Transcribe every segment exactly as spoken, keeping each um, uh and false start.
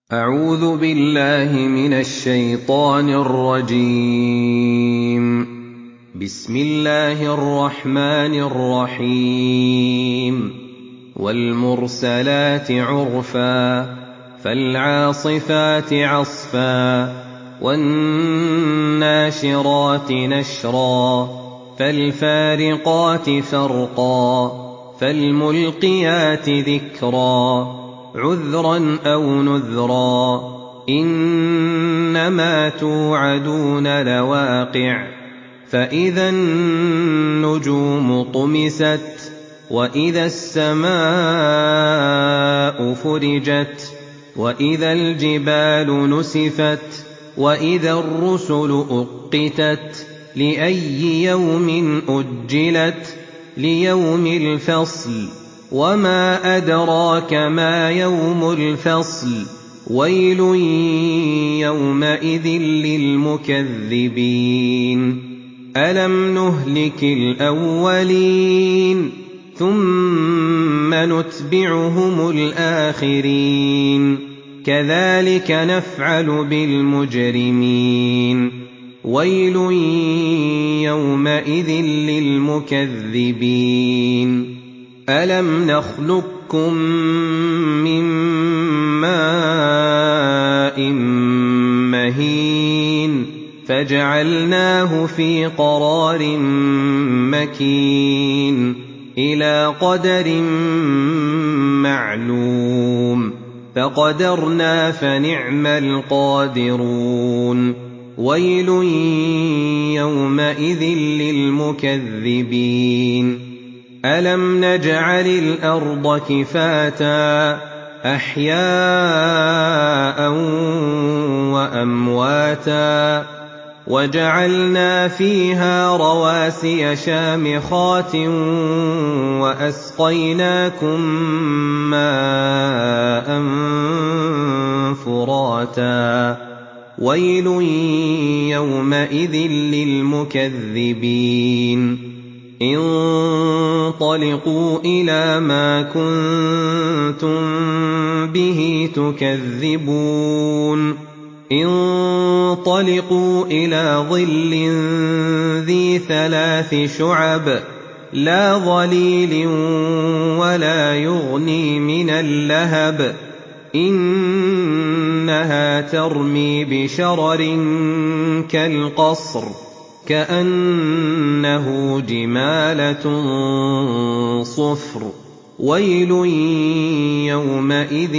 أعوذ بالله من الشيطان الرجيم. بسم الله الرحمن الرحيم. والمرسلات عرفا فالعاصفات عصفا والناشرات نشرا فالفارقات فرقا فالملقيات ذكرا عذرا أو نذرا إنما توعدون لواقع فإذا النجوم طمست وإذا السماء فرجت وإذا الجبال نسفت وإذا الرسل أقتت لأي يوم أجلت ليوم الفصل وما أدراك ما يوم الفصل ويل يومئذ للمكذبين ألم نهلك الأولين ثم نتبعهم الآخرين كذلك نفعل بالمجرمين ويل يومئذ للمكذبين ألم نخلقكم من ماء مهين فجعلناه في قرار مكين إلى قدر معلوم فقدرنا فنعم القادرون ويل يومئذ للمكذبين ألم نجعل الأرض كفاتا أحياء وأمواتا وجعلنا فيها رواسي شامخات وأسقيناكم ماء فراتا ويل يومئذ للمكذبين انطلقوا إلى ما كنتم به تكذبون انطلقوا إلى ظل ذي ثلاث شعب لا ظليل ولا يغني من اللهب إنها ترمي بشرر كالقصر كأنه جمالة صفر ويل يومئذ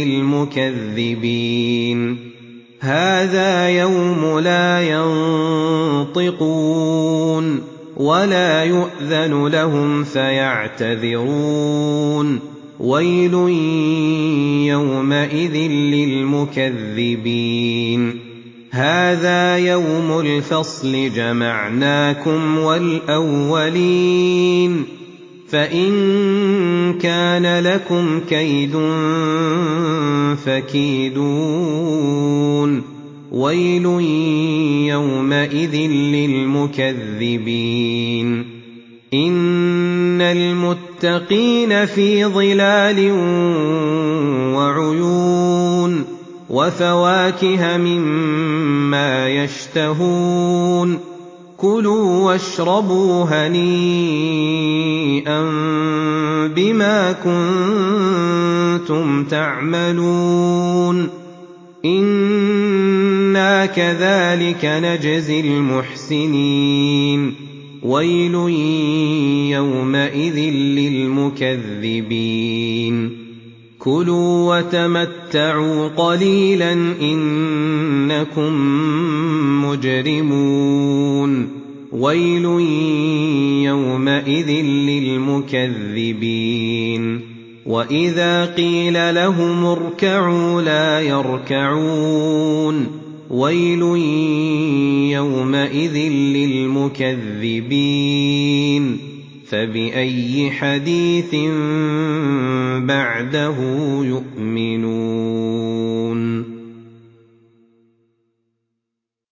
للمكذبين هذا يوم لا ينطقون ولا يؤذن لهم فيعتذرون ويل يومئذ للمكذبين هذا يوم الفصل جمعناكم والأولين فإن كان لكم كيد فكيدون ويل يومئذ للمكذبين إن المتقين في ظلال وعيون وفواكه مما يشتهون كلوا واشربوا هنيئا بما كنتم تعملون إنا كذلك نجزي المحسنين ويل يومئذ للمكذبين كلوا وتمتعوا قليلا إنكم مجرمون ويل يومئذ للمكذبين وإذا قيل لهم اركعوا لا يركعون ويل يومئذ للمكذبين فبأي حديث بعده يؤمنون